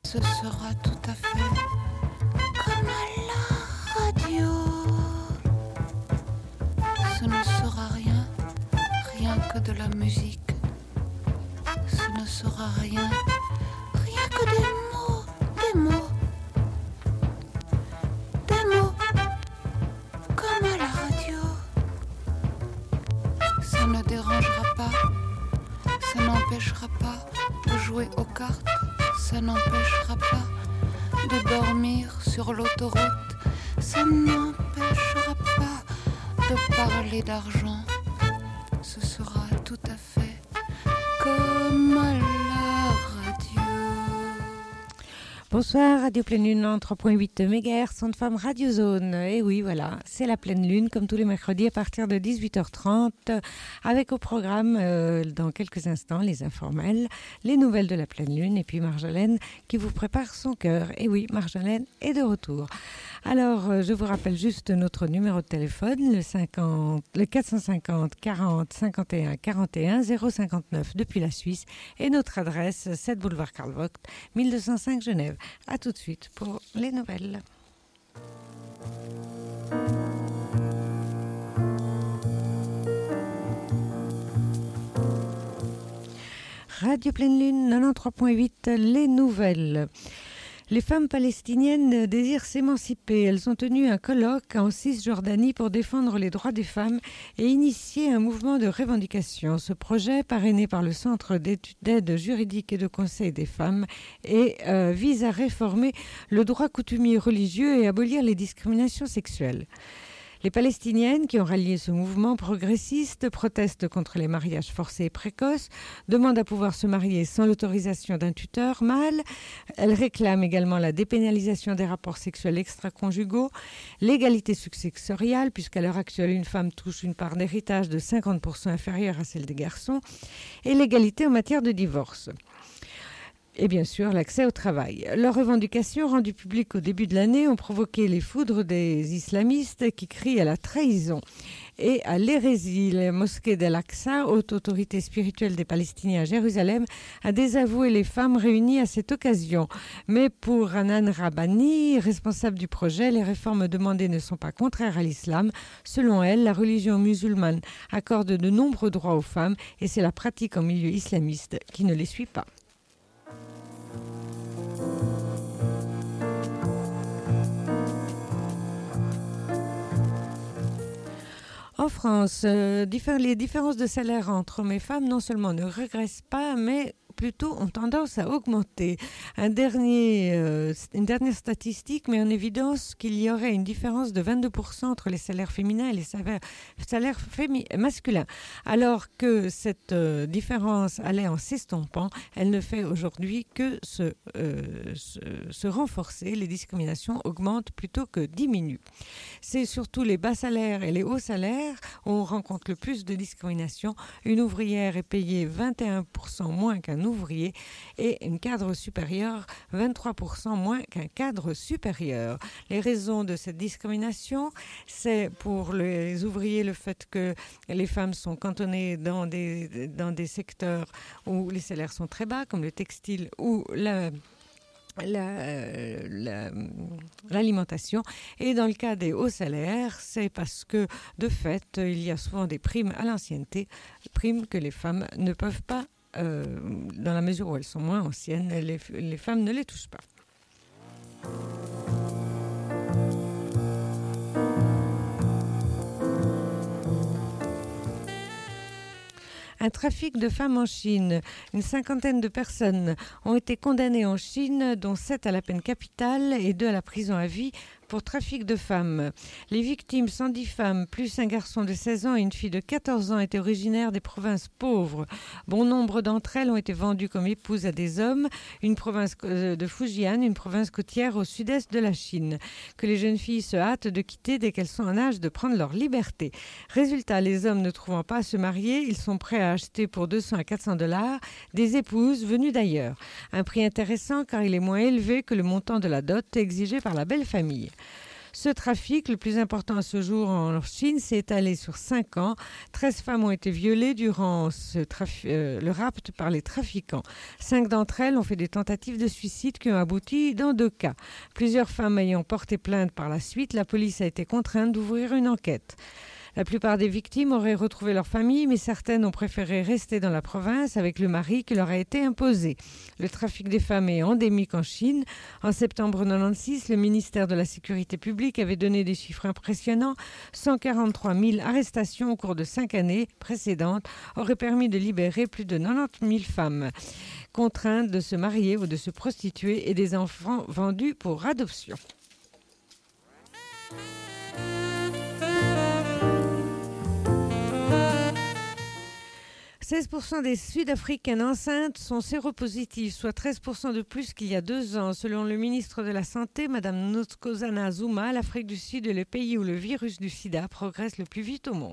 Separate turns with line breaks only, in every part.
Ce sera tout à fait comme à la radio. Ce ne sera rien, rien que de la musique. Ce ne sera rien, rien que des mots, des mots. Des mots, comme à la radio. Ça ne dérangera pas, ça n'empêchera pas de jouer aux cartes. Ça n'empêchera pas de dormir sur l'autoroute. Ça n'empêchera pas de parler d'argent. Ce sera tout à fait comme à la radio.
Bonsoir, Radio Pleine Lune en 3.8 MHz, Son de Femme Radio Zone. Et oui, voilà, c'est la Pleine Lune, comme tous les mercredis à partir de 18h30, avec au programme, dans quelques instants, les informels, les nouvelles de la Pleine Lune, et puis Marjolaine qui vous prépare son cœur. Et oui, Marjolaine est de retour. Alors, je vous rappelle juste notre numéro de téléphone, le 450 40 51 41 059 depuis la Suisse, et notre adresse 7 boulevard Karl Vogt, 1205 Genève. A tout de suite pour les nouvelles. Radio Pleine Lune 93.8, les nouvelles. Les femmes palestiniennes désirent s'émanciper. Elles ont tenu un colloque en Cisjordanie pour défendre les droits des femmes et initier un mouvement de revendication. Ce projet, parrainé par le Centre d'aide juridique et de conseil des femmes, vise à réformer le droit coutumier religieux et abolir les discriminations sexuelles. Les Palestiniennes qui ont rallié ce mouvement progressiste protestent contre les mariages forcés et précoces, demandent à pouvoir se marier sans l'autorisation d'un tuteur mâle. Elles réclament également la dépénalisation des rapports sexuels extra-conjugaux, l'égalité successoriale, puisqu'à l'heure actuelle, une femme touche une part d'héritage de 50% inférieure à celle des garçons, et l'égalité en matière de divorce. Et bien sûr, l'accès au travail. Leurs revendications rendues publiques au début de l'année ont provoqué les foudres des islamistes qui crient à la trahison et à l'hérésie. La mosquée d'Al-Aqsa, haute autorité spirituelle des Palestiniens à Jérusalem, a désavoué les femmes réunies à cette occasion. Mais pour Hanan Rabbani, responsable du projet, les réformes demandées ne sont pas contraires à l'islam. Selon elle, la religion musulmane accorde de nombreux droits aux femmes et c'est la pratique en milieu islamiste qui ne les suit pas. En France, les différences de salaire entre hommes et femmes non seulement ne régressent pas, mais plutôt ont tendance à augmenter. Une dernière statistique met en évidence qu'il y aurait une différence de 22% entre les salaires féminins et les salaires masculins. Alors que cette différence allait en s'estompant, elle ne fait aujourd'hui que se renforcer. Les discriminations augmentent plutôt que diminuent. C'est surtout les bas salaires et les hauts salaires où on rencontre le plus de discrimination. Une ouvrière est payée 21% moins qu'un ouvrier et un cadre supérieur 23% moins qu'un cadre supérieur. Les raisons de cette discrimination, c'est pour les ouvriers le fait que les femmes sont cantonnées dans des secteurs où les salaires sont très bas, comme le textile ou l'alimentation. Et dans le cas des hauts salaires, c'est parce que de fait, il y a souvent des primes à l'ancienneté, primes que les femmes ne peuvent pas, dans la mesure où elles sont moins anciennes, les femmes ne les touchent pas. Un trafic de femmes en Chine. Une cinquantaine de personnes ont été condamnées en Chine, dont 7 à la peine capitale et 2 à la prison à vie pour trafic de femmes. Les victimes, 110 femmes, plus un garçon de 16 ans et une fille de 14 ans, étaient originaires des provinces pauvres. Bon nombre d'entre elles ont été vendues comme épouses à des hommes, une province de Fujian, une province côtière au sud-est de la Chine, que les jeunes filles se hâtent de quitter dès qu'elles sont en âge de prendre leur liberté. Résultat, les hommes ne trouvant pas à se marier, ils sont prêts à acheter pour 200 à 400 $ des épouses venues d'ailleurs. Un prix intéressant car il est moins élevé que le montant de la dot exigé par la belle famille. Ce trafic, le plus important à ce jour en Chine, s'est étalé sur 5 ans. 13 femmes ont été violées durant le rapt par les trafiquants. 5 d'entre elles ont fait des tentatives de suicide qui ont abouti dans 2 cas. Plusieurs femmes ayant porté plainte par la suite, la police a été contrainte d'ouvrir une enquête. La plupart des victimes auraient retrouvé leur famille, mais certaines ont préféré rester dans la province avec le mari qui leur a été imposé. Le trafic des femmes est endémique en Chine. En septembre 1996, le ministère de la Sécurité publique avait donné des chiffres impressionnants. 143 000 arrestations au cours de 5 années précédentes auraient permis de libérer plus de 90 000 femmes contraintes de se marier ou de se prostituer et des enfants vendus pour adoption. 16% des Sud-Africaines enceintes sont séropositives, soit 13% de plus qu'il y a 2 ans. Selon le ministre de la Santé, Mme Nkosi Zuma, l'Afrique du Sud est le pays où le virus du sida progresse le plus vite au monde.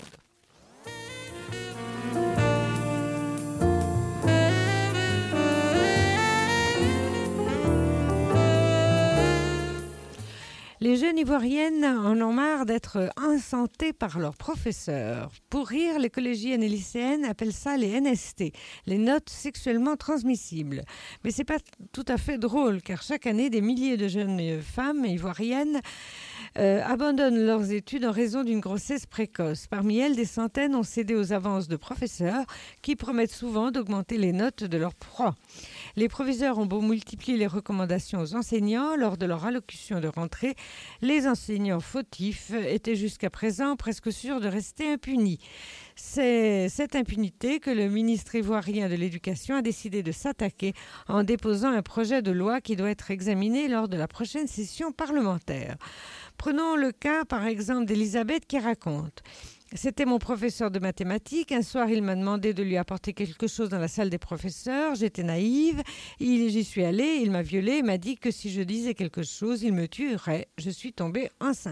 Les jeunes ivoiriennes en ont marre d'être insantées par leurs professeurs. Pour rire, les collégiennes et lycéennes appellent ça les NST, les notes sexuellement transmissibles. Mais c'est pas tout à fait drôle, car chaque année, des milliers de jeunes femmes ivoiriennes abandonnent leurs études en raison d'une grossesse précoce. Parmi elles, des centaines ont cédé aux avances de professeurs qui promettent souvent d'augmenter les notes de leurs proies. Les proviseurs ont beau multiplier les recommandations aux enseignants lors de leur allocution de rentrée, les enseignants fautifs étaient jusqu'à présent presque sûrs de rester impunis. C'est cette impunité que le ministre ivoirien de l'Éducation a décidé de s'attaquer en déposant un projet de loi qui doit être examiné lors de la prochaine session parlementaire. Prenons le cas, par exemple, d'Elisabeth qui raconte « C'était mon professeur de mathématiques. Un soir, il m'a demandé de lui apporter quelque chose dans la salle des professeurs. J'étais naïve. J'y suis allée. Il m'a violée et m'a dit que si je disais quelque chose, il me tuerait. Je suis tombée enceinte. »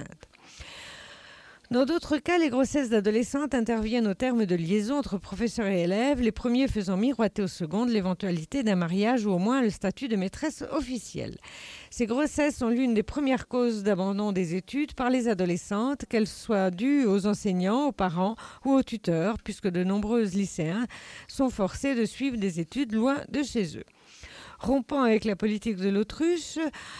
Dans d'autres cas, les grossesses d'adolescentes interviennent au terme de liaison entre professeurs et élèves, les premiers faisant miroiter aux secondes l'éventualité d'un mariage ou au moins le statut de maîtresse officielle. Ces grossesses sont l'une des premières causes d'abandon des études par les adolescentes, qu'elles soient dues aux enseignants, aux parents ou aux tuteurs, puisque de nombreux lycéens sont forcés de suivre des études loin de chez eux. Rompant avec la politique de l'autruche,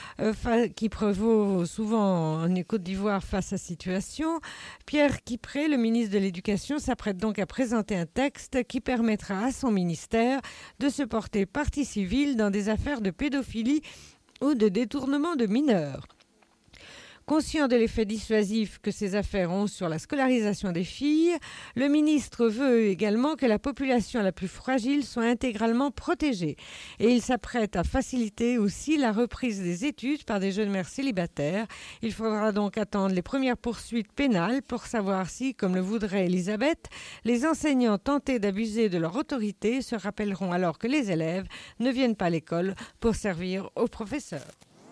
qui prévaut souvent en Côte d'Ivoire face à cette situation, Pierre Kipré, le ministre de l'Éducation, s'apprête donc à présenter un texte qui permettra à son ministère de se porter partie civile dans des affaires de pédophilie ou de détournement de mineurs. Conscient de l'effet dissuasif que ces affaires ont sur la scolarisation des filles, le ministre veut également que la population la plus fragile soit intégralement protégée. Et il s'apprête à faciliter aussi la reprise des études par des jeunes mères célibataires. Il faudra donc attendre les premières poursuites pénales pour savoir si, comme le voudrait Elisabeth, les enseignants tentés d'abuser de leur autorité se rappelleront alors que les élèves ne viennent pas à l'école pour servir aux professeurs.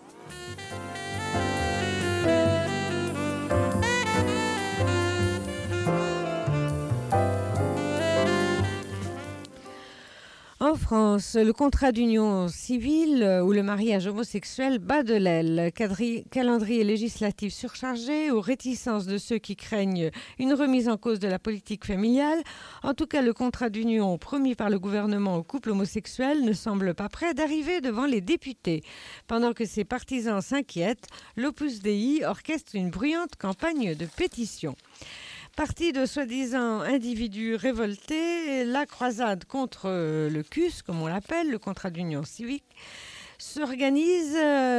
En France, le contrat d'union civile ou le mariage homosexuel bat de l'aile. Calendrier législatif surchargé ou réticence de ceux qui craignent une remise en cause de la politique familiale. En tout cas, le contrat d'union promis par le gouvernement aux couples homosexuels ne semble pas prêt d'arriver devant les députés. Pendant que ses partisans s'inquiètent, l'Opus Dei orchestre une bruyante campagne de pétition. Parti de soi-disant individus révoltés, la croisade contre le CUS, comme on l'appelle, le contrat d'union civique, s'organise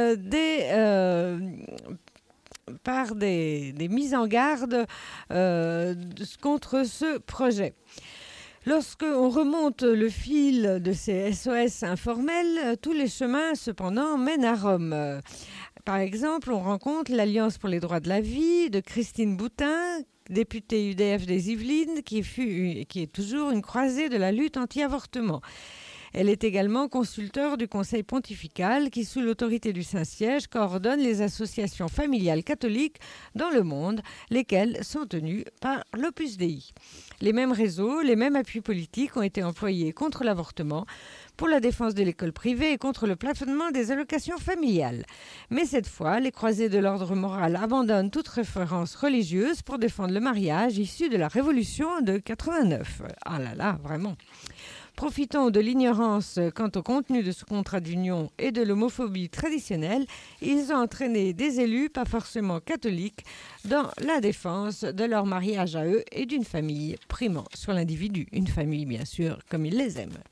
par des mises en garde contre ce projet. Lorsqu'on remonte le fil de ces SOS informels, tous les chemins, cependant, mènent à Rome. Par exemple, on rencontre l'Alliance pour les droits de la vie de Christine Boutin, députée UDF des Yvelines, qui est toujours une croisée de la lutte anti-avortement. Elle est également consulteur du Conseil pontifical qui, sous l'autorité du Saint-Siège, coordonne les associations familiales catholiques dans le monde, lesquelles sont tenues par l'Opus Dei. Les mêmes réseaux, les mêmes appuis politiques ont été employés contre l'avortement, pour la défense de l'école privée et contre le plafonnement des allocations familiales. Mais cette fois, les croisés de l'ordre moral abandonnent toute référence religieuse pour défendre le mariage issu de la Révolution de 89. Ah là là, vraiment. Profitant de l'ignorance quant au contenu de ce contrat d'union et de l'homophobie traditionnelle, ils ont entraîné des élus, pas forcément catholiques, dans la défense de leur mariage à eux et d'une famille primant sur l'individu. Une famille, bien sûr, comme ils les aiment.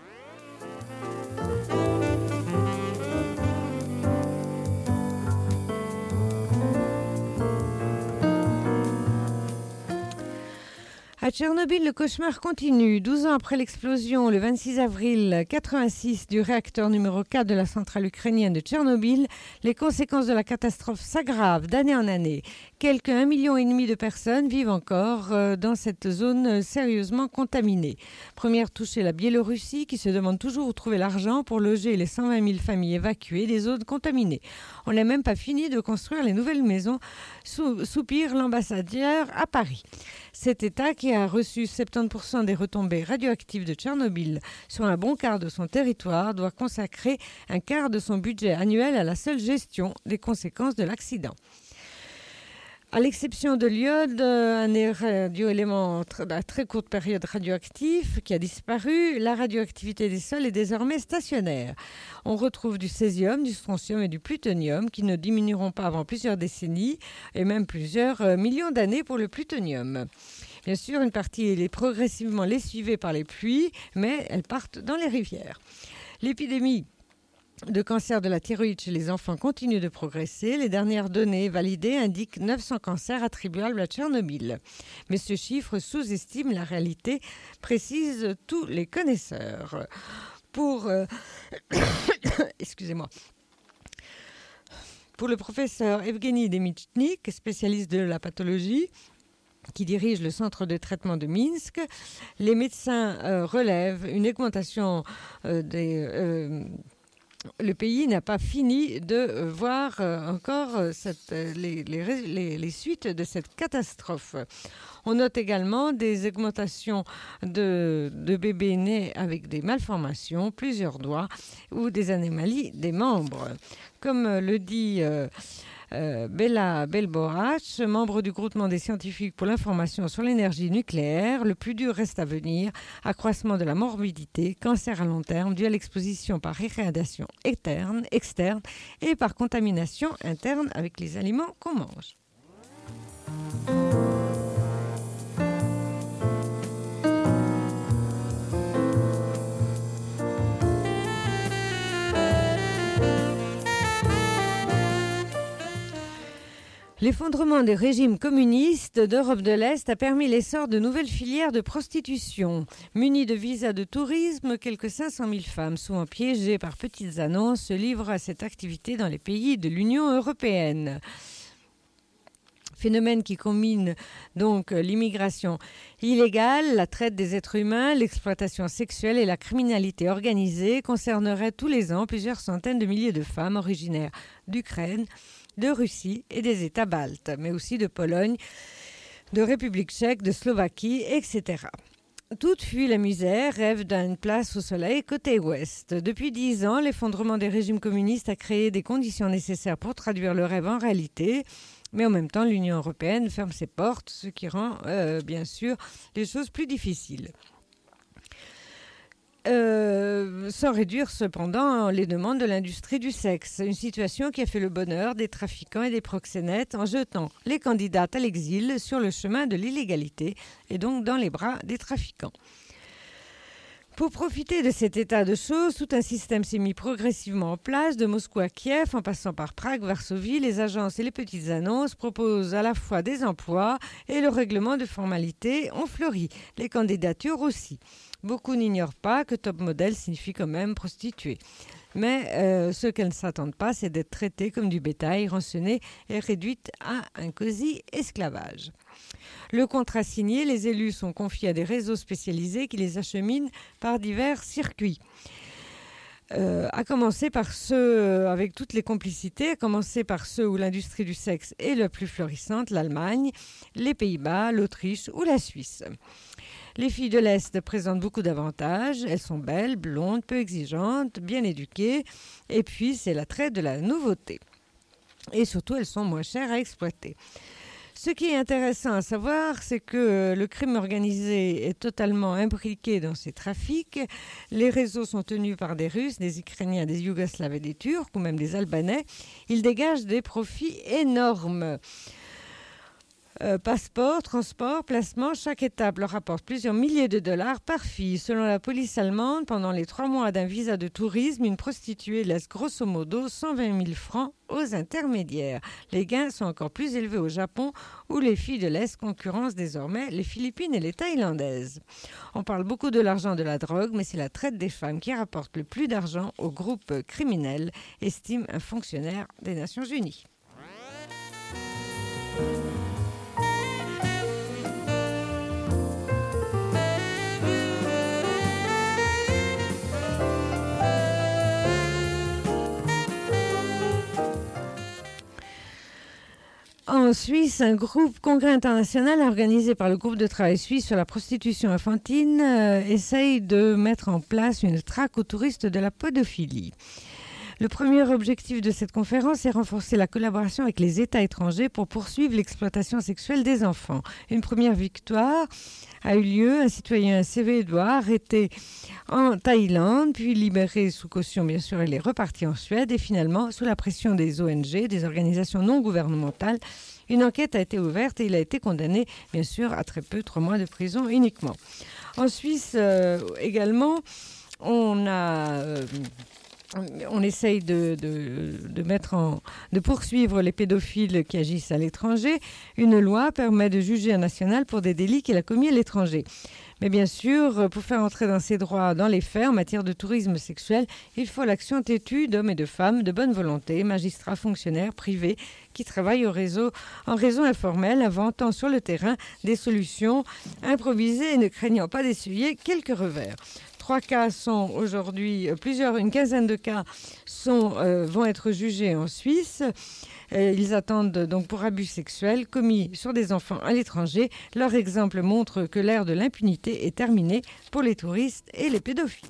À Tchernobyl, le cauchemar continue. 12 ans après l'explosion, le 26 avril 1986, du réacteur numéro 4 de la centrale ukrainienne de Tchernobyl, les conséquences de la catastrophe s'aggravent d'année en année. Quelques 1,5 million de personnes vivent encore dans cette zone sérieusement contaminée. Première touchée, la Biélorussie, qui se demande toujours où trouver l'argent pour loger les 120 000 familles évacuées des zones contaminées. On n'a même pas fini de construire les nouvelles maisons, soupire l'ambassadeur à Paris. Cet État, qui a reçu 70% des retombées radioactives de Tchernobyl sur un bon quart de son territoire, doit consacrer un quart de son budget annuel à la seule gestion des conséquences de l'accident. À l'exception de l'iode, un radioélément à très courte période radioactif qui a disparu, la radioactivité des sols est désormais stationnaire. On retrouve du césium, du strontium et du plutonium qui ne diminueront pas avant plusieurs décennies et même plusieurs millions d'années pour le plutonium. Bien sûr, une partie est progressivement lessivée par les pluies, mais elles partent dans les rivières. L'épidémie de cancer de la thyroïde chez les enfants continue de progresser. Les dernières données validées indiquent 900 cancers attribuables à Tchernobyl. Mais ce chiffre sous-estime la réalité, précisent tous les connaisseurs. Pour le professeur Evgeny Demichnik, spécialiste de la pathologie, qui dirige le centre de traitement de Minsk, les médecins relèvent une augmentation le pays n'a pas fini de voir encore les suites de cette catastrophe. On note également des augmentations de bébés nés avec des malformations, plusieurs doigts ou des anomalies des membres. Comme le dit Bella Belborach, membre du groupement des scientifiques pour l'information sur l'énergie nucléaire, le plus dur reste à venir, accroissement de la morbidité, cancer à long terme dû à l'exposition par irradiation externe et par contamination interne avec les aliments qu'on mange. L'effondrement des régimes communistes d'Europe de l'Est a permis l'essor de nouvelles filières de prostitution. Munies de visas de tourisme, quelques 500 000 femmes, souvent piégées par petites annonces, se livrent à cette activité dans les pays de l'Union européenne. Phénomène qui combine donc l'immigration illégale, la traite des êtres humains, l'exploitation sexuelle et la criminalité organisée concernerait tous les ans plusieurs centaines de milliers de femmes originaires d'Ukraine, de Russie et des États baltes, mais aussi de Pologne, de République tchèque, de Slovaquie, etc. Toutes fuient la misère, rêvent d'une place au soleil côté ouest. Depuis 10 ans, l'effondrement des régimes communistes a créé des conditions nécessaires pour traduire le rêve en réalité, mais en même temps, l'Union européenne ferme ses portes, ce qui rend, bien sûr, les choses plus difficiles. Sans réduire cependant les demandes de l'industrie du sexe. Une situation qui a fait le bonheur des trafiquants et des proxénètes en jetant les candidates à l'exil sur le chemin de l'illégalité et donc dans les bras des trafiquants. Pour profiter de cet état de choses, tout un système s'est mis progressivement en place, de Moscou à Kiev, en passant par Prague, Varsovie. Les agences et les petites annonces proposent à la fois des emplois et le règlement de formalités ont fleuri. Les candidatures aussi. Beaucoup n'ignorent pas que top model signifie quand même prostituée. Mais ce qu'elles ne s'attendent pas, c'est d'être traitées comme du bétail, rançonnées et réduites à un cosy esclavage. Le contrat signé, les élus sont confiés à des réseaux spécialisés qui les acheminent par divers circuits. À commencer par ceux avec toutes les complicités, à commencer par ceux où l'industrie du sexe est la plus florissante, l'Allemagne, les Pays-Bas, l'Autriche ou la Suisse. Les filles de l'Est présentent beaucoup d'avantages. Elles sont belles, blondes, peu exigeantes, bien éduquées. Et puis, c'est l'attrait de la nouveauté. Et surtout, elles sont moins chères à exploiter. Ce qui est intéressant à savoir, c'est que le crime organisé est totalement imbriqué dans ces trafics. Les réseaux sont tenus par des Russes, des Ukrainiens, des Yougoslaves et des Turcs, ou même des Albanais. Ils dégagent des profits énormes. Passeport, transport, placement, chaque étape leur rapporte plusieurs milliers de dollars par fille. Selon la police allemande, pendant les 3 mois d'un visa de tourisme, une prostituée laisse grosso modo 120 000 francs aux intermédiaires. Les gains sont encore plus élevés au Japon, où les filles de l'Est concurrencent désormais les Philippines et les Thaïlandaises. On parle beaucoup de l'argent de la drogue, mais c'est la traite des femmes qui rapporte le plus d'argent aux groupes criminels, estime un fonctionnaire des Nations Unies. En Suisse, un congrès international organisé par le groupe de travail suisse sur la prostitution infantile essaye de mettre en place une traque aux touristes de la pédophilie. Le premier objectif de cette conférence est renforcer la collaboration avec les États étrangers pour poursuivre l'exploitation sexuelle des enfants. Une première victoire a eu lieu. Un citoyen suédois arrêté en Thaïlande, puis libéré sous caution, bien sûr, il est reparti en Suède. Et finalement, sous la pression des ONG, des organisations non gouvernementales, une enquête a été ouverte et il a été condamné, bien sûr, à très peu, 3 mois de prison uniquement. En Suisse, également, on essaye de poursuivre les pédophiles qui agissent à l'étranger. Une loi permet de juger un national pour des délits qu'il a commis à l'étranger. Mais bien sûr, pour faire entrer dans ses droits dans les faits en matière de tourisme sexuel, il faut l'action têtue d'hommes et de femmes de bonne volonté, magistrats, fonctionnaires, privés, qui travaillent en réseau informel, inventant sur le terrain des solutions improvisées et ne craignant pas d'essuyer quelques revers. 3 cas sont aujourd'hui, une quinzaine de cas vont être jugés en Suisse. Ils attendent donc pour abus sexuels commis sur des enfants à l'étranger. Leur exemple montre que l'ère de l'impunité est terminée pour les touristes et les pédophiles.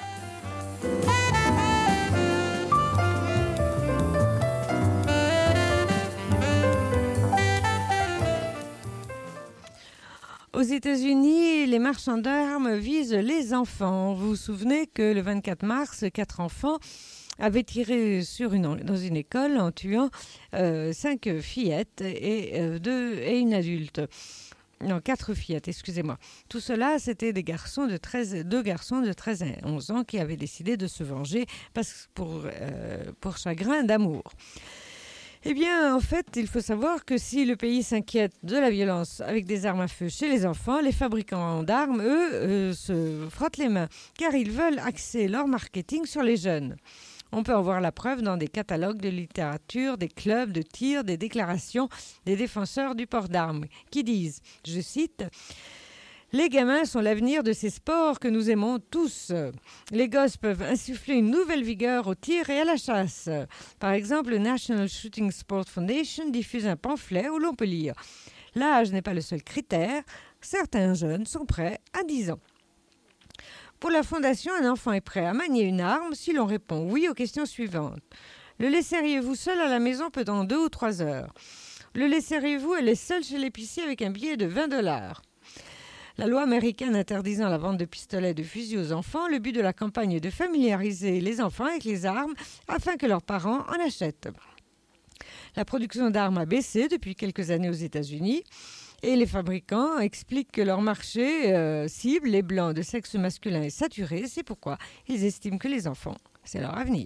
Aux États-Unis, les marchands d'armes visent les enfants. Vous vous souvenez que le 24 mars, 4 enfants avaient tiré dans une école en tuant 5 fillettes et une adulte. Non, 4 fillettes, excusez-moi. Tout cela, c'était deux garçons de 13 et 11 ans qui avaient décidé de se venger pour chagrin d'amour. Eh bien, en fait, il faut savoir que si le pays s'inquiète de la violence avec des armes à feu chez les enfants, les fabricants d'armes, eux, se frottent les mains, car ils veulent axer leur marketing sur les jeunes. On peut en voir la preuve dans des catalogues de littérature, des clubs de tir, des déclarations des défenseurs du port d'armes, qui disent, je cite, « Les gamins sont l'avenir de ces sports que nous aimons tous. Les gosses peuvent insuffler une nouvelle vigueur au tir et à la chasse. Par exemple, le National Shooting Sport Foundation diffuse un pamphlet où l'on peut lire « L'âge n'est pas le seul critère. Certains jeunes sont prêts à 10 ans. » Pour la fondation, un enfant est prêt à manier une arme si l'on répond oui aux questions suivantes. Le laisseriez-vous seul à la maison pendant 2 ou 3 heures? Le laisseriez-vous aller seul chez l'épicier avec un billet de $20? La loi américaine interdisant la vente de pistolets et de fusils aux enfants, le but de la campagne est de familiariser les enfants avec les armes afin que leurs parents en achètent. La production d'armes a baissé depuis quelques années aux États-Unis et les fabricants expliquent que leur marché cible les blancs de sexe masculin est saturé. C'est pourquoi ils estiment que les enfants, c'est leur avenir.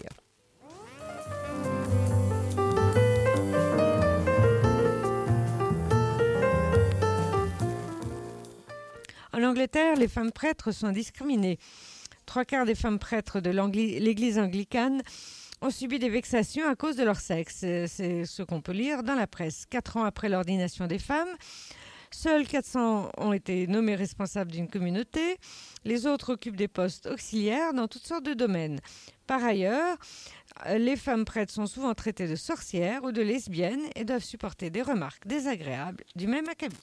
En Angleterre, les femmes prêtres sont discriminées. 3/4 des femmes prêtres de l'église anglicane ont subi des vexations à cause de leur sexe. C'est ce qu'on peut lire dans la presse. 4 ans après l'ordination des femmes, seuls 400 ont été nommés responsables d'une communauté. Les autres occupent des postes auxiliaires dans toutes sortes de domaines. Par ailleurs, les femmes prêtres sont souvent traitées de sorcières ou de lesbiennes et doivent supporter des remarques désagréables du même acabit.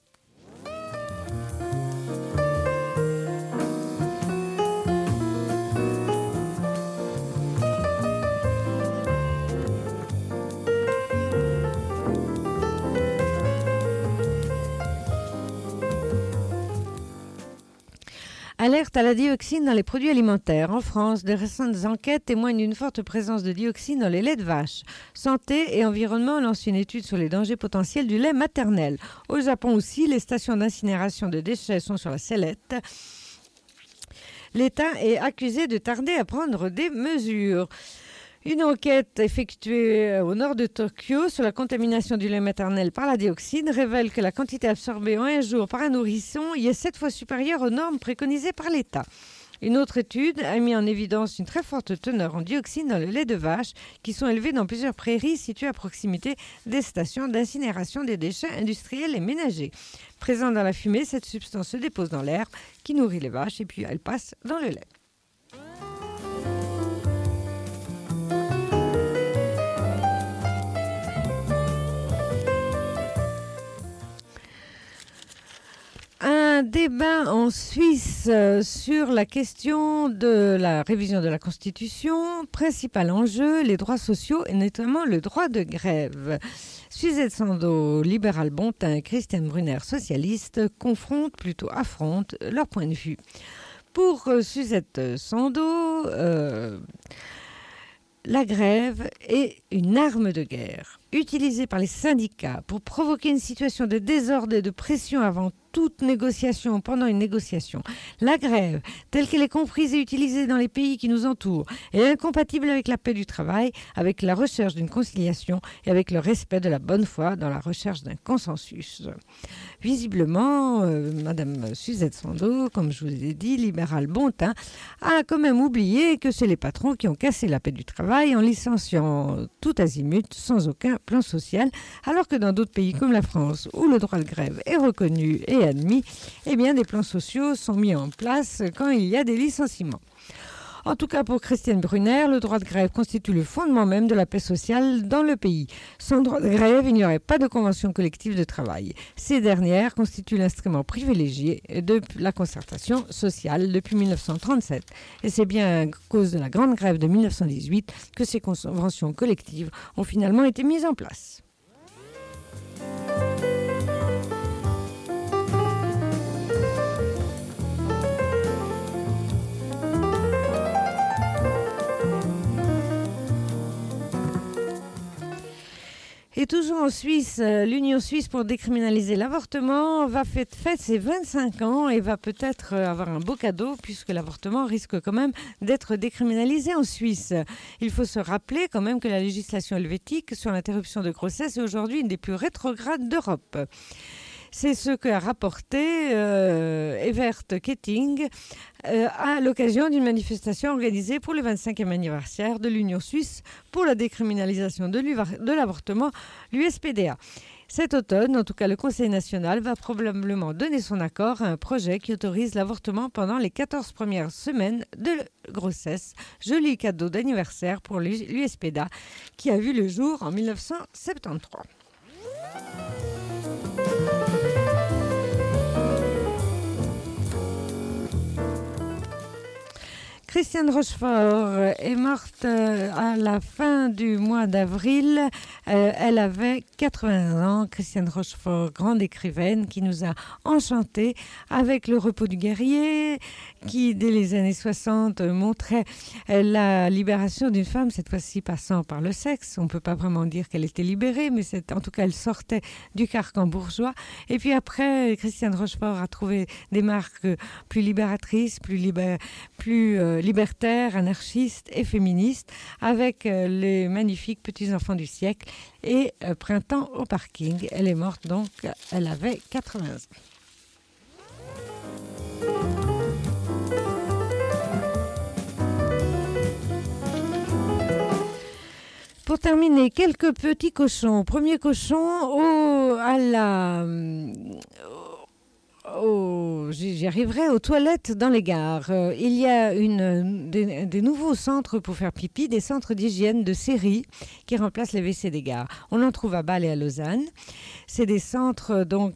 Alerte à la dioxine dans les produits alimentaires. En France, de récentes enquêtes témoignent d'une forte présence de dioxine dans les laits de vache. Santé et Environnement lance une étude sur les dangers potentiels du lait maternel. Au Japon aussi, les stations d'incinération de déchets sont sur la sellette. L'État est accusé de tarder à prendre des mesures. Une enquête effectuée au nord de Tokyo sur la contamination du lait maternel par la dioxine révèle que la quantité absorbée en un jour par un nourrisson y est 7 fois supérieure aux normes préconisées par l'État. Une autre étude a mis en évidence une très forte teneur en dioxine dans le lait de vache qui sont élevés dans plusieurs prairies situées à proximité des stations d'incinération des déchets industriels et ménagers. Présente dans la fumée, cette substance se dépose dans l'herbe qui nourrit les vaches et puis elle passe dans le lait. Un débat en Suisse sur la question de la révision de la Constitution. Principal enjeu, les droits sociaux et notamment le droit de grève. Suzette Sandeau, libéral bontin, et Christiane Brunner, socialiste, affrontent leur point de vue. Pour Suzette Sandeau, la grève est une arme de guerre utilisée par les syndicats pour provoquer une situation de désordre et de pression avant toute négociation, pendant une négociation. La grève, telle qu'elle est comprise et utilisée dans les pays qui nous entourent, est incompatible avec la paix du travail, avec la recherche d'une conciliation et avec le respect de la bonne foi dans la recherche d'un consensus. Visiblement, Madame Suzette Sandeau, comme je vous ai dit, libérale bontin, a quand même oublié que c'est les patrons qui ont cassé la paix du travail en licenciant tout azimut sans aucun plan social, alors que dans d'autres pays comme la France, où le droit de grève est reconnu et admis, eh bien des plans sociaux sont mis en place quand il y a des licenciements. En tout cas, pour Christiane Brunner, le droit de grève constitue le fondement même de la paix sociale dans le pays. Sans droit de grève, il n'y aurait pas de convention collective de travail. Ces dernières constituent l'instrument privilégié de la concertation sociale depuis 1937. Et c'est bien à cause de la grande grève de 1918 que ces conventions collectives ont finalement été mises en place. Et toujours en Suisse, l'Union suisse pour décriminaliser l'avortement va fêter ses 25 ans et va peut-être avoir un beau cadeau puisque l'avortement risque quand même d'être décriminalisé en Suisse. Il faut se rappeler quand même que la législation helvétique sur l'interruption de grossesse est aujourd'hui une des plus rétrogrades d'Europe. C'est ce qu'a rapporté Evert Ketting à l'occasion d'une manifestation organisée pour le 25e anniversaire de l'Union suisse pour la décriminalisation de l'avortement, l'USPDA. Cet automne, en tout cas, le Conseil national va probablement donner son accord à un projet qui autorise l'avortement pendant les 14 premières semaines de grossesse. Joli cadeau d'anniversaire pour l'USPDA qui a vu le jour en 1973. Christiane Rochefort est morte à la fin du mois d'avril. Elle avait 80 ans. Christiane Rochefort, grande écrivaine, qui nous a enchantés avec Le repos du guerrier, qui, dès les années 60, montrait la libération d'une femme, cette fois-ci passant par le sexe. On ne peut pas vraiment dire qu'elle était libérée, mais en tout cas, elle sortait du carcan bourgeois. Et puis après, Christiane Rochefort a trouvé des marques plus libératrices, plus libertaire, anarchiste et féministe, avec les magnifiques petits-enfants du siècle et Printemps au parking. Elle est morte donc, elle avait 80 ans. Pour terminer, quelques petits cochons. Premier cochon, j'y arriverai, aux toilettes dans les gares. Il y a des nouveaux centres pour faire pipi, des centres d'hygiène de série qui remplacent les WC des gares. On en trouve à Bâle et à Lausanne. C'est des centres donc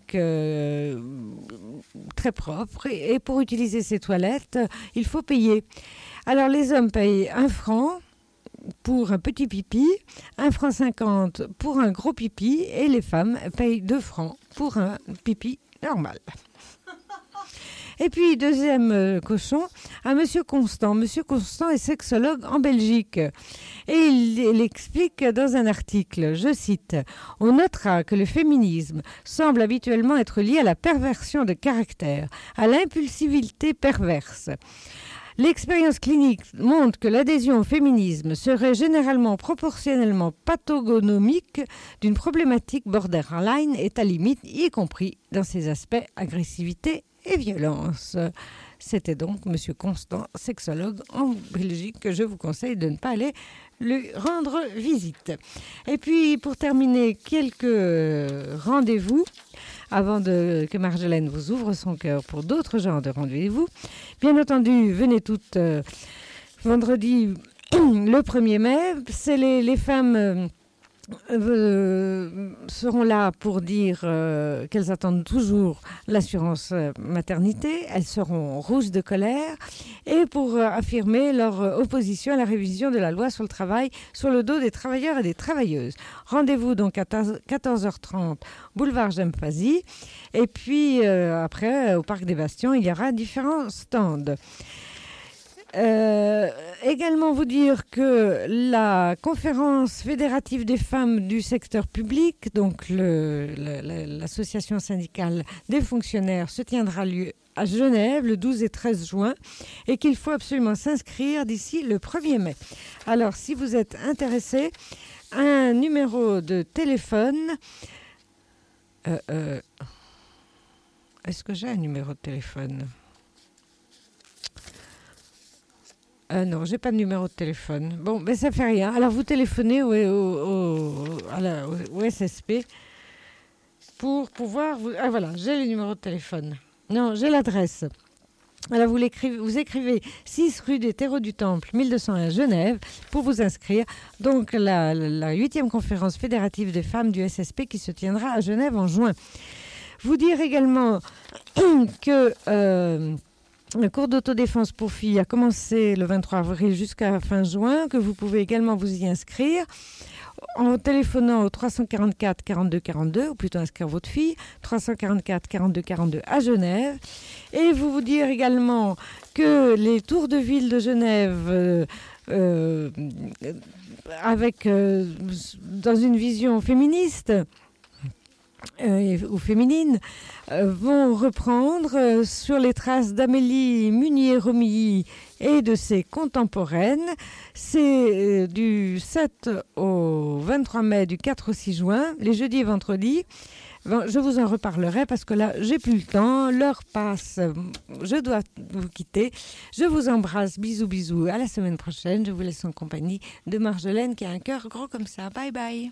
très propres et pour utiliser ces toilettes, il faut payer. Alors les hommes payent 1 franc pour un petit pipi, 1,50 franc pour un gros pipi et les femmes payent 2 francs pour un pipi normal. Et puis, deuxième cochon, à Monsieur Constant. Monsieur Constant est sexologue en Belgique. Et il explique dans un article, je cite, « On notera que le féminisme semble habituellement être lié à la perversion de caractère, à l'impulsivité perverse. L'expérience clinique montre que l'adhésion au féminisme serait généralement proportionnellement pathogonomique d'une problématique borderline et à limite, y compris dans ses aspects agressivité et violence. » C'était donc Monsieur Constant, sexologue en Belgique, que je vous conseille de ne pas aller lui rendre visite. Et puis, pour terminer, quelques rendez-vous avant que Marjolaine vous ouvre son cœur pour d'autres genres de rendez-vous. Bien entendu, venez toutes vendredi le 1er mai. C'est les femmes seront là pour dire qu'elles attendent toujours l'assurance maternité. Elles seront rouges de colère et pour affirmer leur opposition à la révision de la loi sur le travail sur le dos des travailleurs et des travailleuses. Rendez-vous donc à 14h30 boulevard J'aime-Fazy et puis après au Parc des Bastions il y aura différents stands. Également vous dire que la conférence fédérative des femmes du secteur public, donc l'association syndicale des fonctionnaires, se tiendra lieu à Genève le 12 et 13 juin et qu'il faut absolument s'inscrire d'ici le 1er mai. Alors si vous êtes intéressé, un numéro de téléphone... Est-ce que j'ai un numéro de téléphone ? Non, j'ai pas de numéro de téléphone. Bon, ben ça fait rien. Alors vous téléphonez au SSP pour pouvoir vous... Ah voilà, j'ai le numéro de téléphone. Non, j'ai l'adresse. Alors vous écrivez 6 rue des Terreaux du Temple, 1201 Genève, pour vous inscrire. Donc la 8e conférence fédérative des femmes du SSP qui se tiendra à Genève en juin. Vous dire également que... le cours d'autodéfense pour filles a commencé le 23 avril jusqu'à fin juin, que vous pouvez également vous y inscrire en téléphonant au 344 42 42, ou plutôt inscrire votre fille, 344 42 42 à Genève. Et vous dire également que les tours de ville de Genève, dans une vision féministe, ou féminines vont reprendre sur les traces d'Amélie Munier-Romilly et de ses contemporaines. C'est du 7 au 23 mai, du 4 au 6 juin, les jeudis et vendredis. Bon, je vous en reparlerai parce que là, j'ai plus le temps. L'heure passe. Je dois vous quitter. Je vous embrasse. Bisous, bisous. À la semaine prochaine. Je vous laisse en compagnie de Marjolaine qui a un cœur gros comme ça. Bye, bye.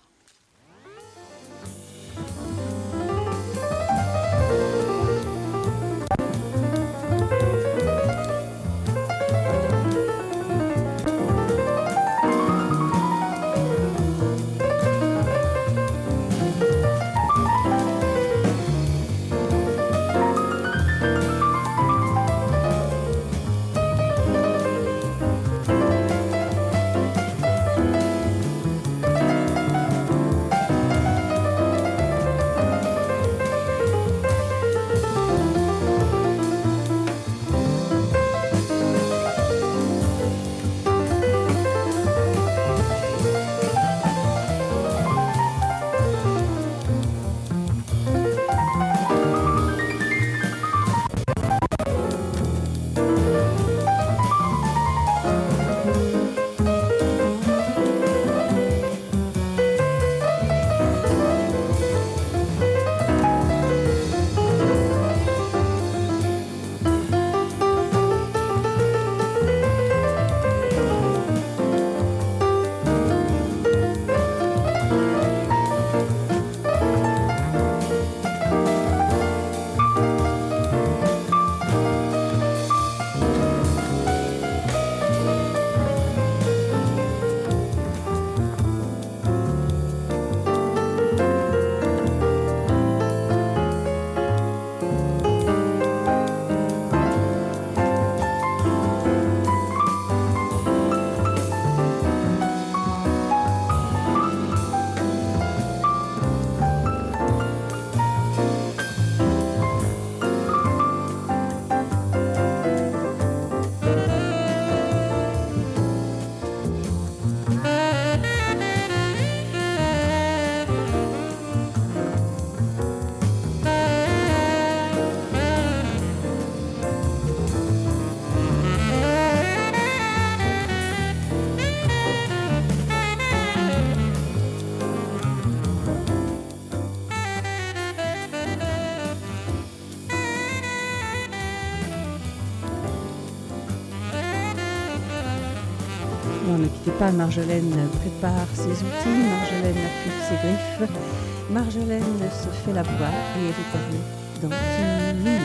pas, Marjolaine prépare ses outils, Marjolaine affûte ses griffes, Marjolaine se fait la voix et elle est parue dans une minute.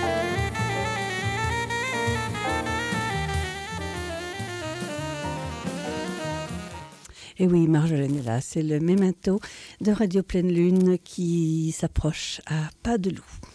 Et oui, Marjolaine est là, c'est le memento de Radio Pleine Lune qui s'approche à pas de loup.